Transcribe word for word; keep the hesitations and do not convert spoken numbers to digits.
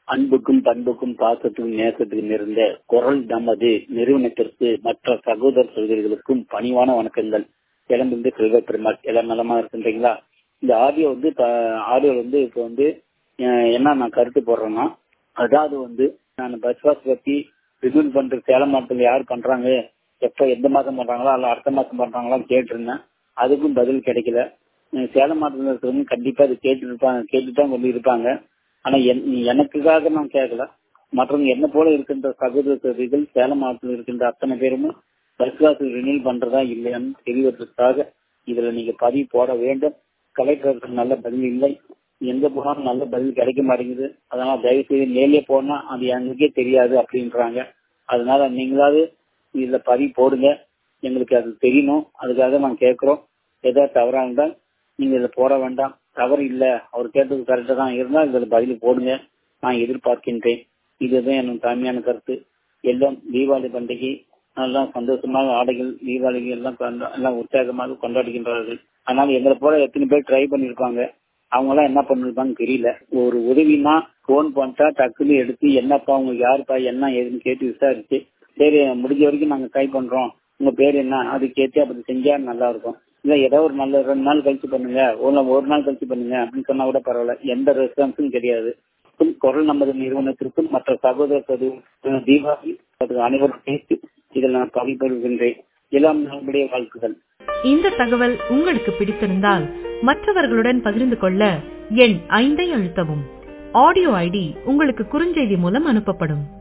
அன்புக்கும் பண்புக்கும் பாசத்துக்கும் நேசத்துக்கும் நிறைந்த குரல் நமது நிறுவனத்திற்கு மற்ற சகோதர சகோதரிகளுக்கும் பணிவான வணக்கங்கள். கிளம்பிருந்து செல்வ பெருமாள் எல்லாம் நலமா இருக்கின்றீங்களா? இந்த ஆடியோ வந்து ஆடியோ வந்து இப்போ வந்து என்ன நான் கருத்து போடுறேன்னா, அதாவது வந்து நான் பஸ் பாஸ் பத்தி ரிவ்யூ பண்ற சேலம் மாவட்டத்தில் யார் பண்றாங்க, எப்ப எந்த மாதம் பண்றாங்களா அல்ல அடுத்த மாசம் பண்றாங்களான்னு கேட்டிருந்தேன். அதுக்கும் பதில் கிடைக்கல. சேலம் மாவட்டத்தில் இருக்கிறவங்க கண்டிப்பா அது கேட்டு இருப்பாங்க, கேட்டுதான் கொண்டு இருப்பாங்க. ஆனா எனக்குக்காக நான் கேட்கல, மற்றவங்க என்ன போல இருக்கின்ற சகோதர சகோதரிகள் சேலம் மாவட்டத்தில் இருக்கின்ற அத்தனை பேருமே பஸ் பாஸ் ரினியூல் பண்றதா இல்லையான்னு தெரிவதற்காக இதுல நீங்க பதிவு போட வேண்டும். கலெக்டருக்கு நல்ல பதில் இல்லை, எங்க போனாலும் நல்ல பதில் கிடைக்க மாட்டேங்குது. அதனால தயவு செய்து நேர்லயே போனா அது எங்களுக்கே தெரியாது அப்படின்றாங்க. அதனால நீங்களாவது இதுல பதிவு போடுங்க, எங்களுக்கு அது தெரியணும். அதுக்காக நான் கேட்கிறோம். ஏதாவது தவறா இருந்தால் நீங்க இதுல போட வேண்டாம். தவறு இல்ல, அவர் கேட்டது கரெக்டா தான் இருந்தா இதுல பதில் போடுங்க, நான் எதிர்பார்க்கின்றேன். இதுதான் எனக்கு தாழ்மையான கருத்து. எல்லாம் தீபாவளி பண்டிகை நல்லா சந்தோஷமாக ஆடைகள் தீபாவளி எல்லாம் எல்லாம் உற்சாகமாக கொண்டாடுகின்றார்கள். அதனால எங்களை போல எத்தனை பேர் ட்ரை பண்ணிருப்பாங்க, அவங்க எல்லாம் என்ன பண்ணிருப்பாங்க தெரியல. ஒரு உதவினா போன் பண்ணிட்டா டக்குன்னு எடுத்து என்னப்பா உங்களுக்கு யாருப்பா என்ன ஏதுன்னு கேட்டு விசாரிச்சு, சரி முடிஞ்ச வரைக்கும் நாங்க ட்ரை பண்றோம், உங்க பேர் என்ன அது கேட்டு அப்படி செஞ்சா நல்லா இருக்கும். இல்ல ஏதோ ஒரு நல்ல ரெண்டு நாள் கழிச்சு பண்ணுங்க, ஒரு நாள் கழிச்சு பண்ணுங்க அப்படின்னு சொன்னா கூட பரவாயில்ல. எந்த ரெஸ்பான்ஸும் கிடையாது. குரல் நமது நிறுவனத்திற்கும் மற்ற சகோதர தீபாவளி அனைவரும் பேசி இதில் நான் பதிவுகின்றேன். எல்லாம் நம்முடைய வாழ்த்துக்கள். இந்த தகவல் உங்களுக்கு பிடித்திருந்தால் மற்றவர்களுடன் பகிர்ந்து கொள்ள எண் ஐந்தை அழுத்தவும். ஆடியோ ஐடி உங்களுக்கு குறுஞ்செய்தி மூலம் அனுப்பப்படும்.